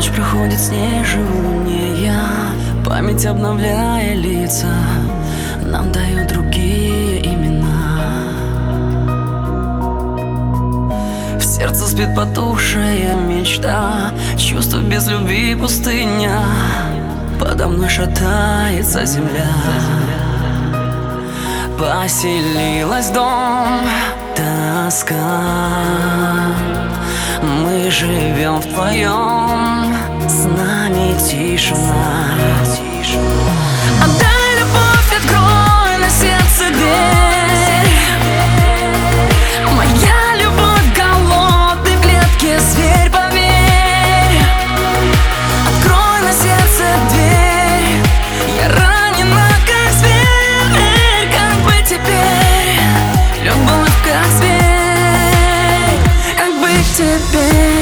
Ночь проходит снежнее, память обновляя лица, нам дают другие имена. В сердце спит потухшая мечта, чувство без любви пустыня, подо мной шатается земля. Поселилась дом, тоска, мы живем вдвоем, с нами тишина. Отдай любовь, открой на сердце дверь. Моя любовь голодный в клетке зверь, поверь. Открой на сердце дверь, я ранена как зверь. Как быть теперь? Любовь как зверь. Как быть теперь?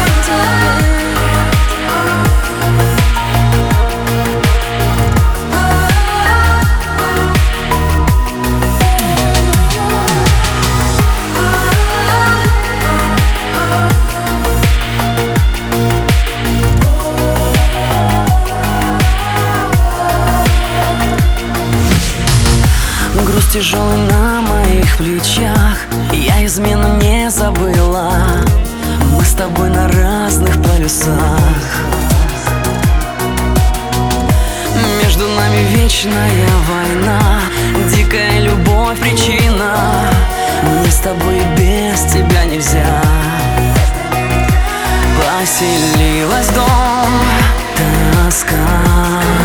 Груз тяжелый на моих плечах, я измену не забыла. Мы с тобой на разных полюсах, между нами вечная война, дикая любовь причина. Мне с тобой без тебя нельзя. Поселилась дом, тоска,